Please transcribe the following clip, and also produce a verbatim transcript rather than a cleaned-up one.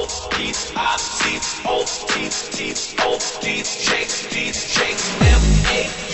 Peace, I see, O, T, T, O, D, shake, D, shake, M, A,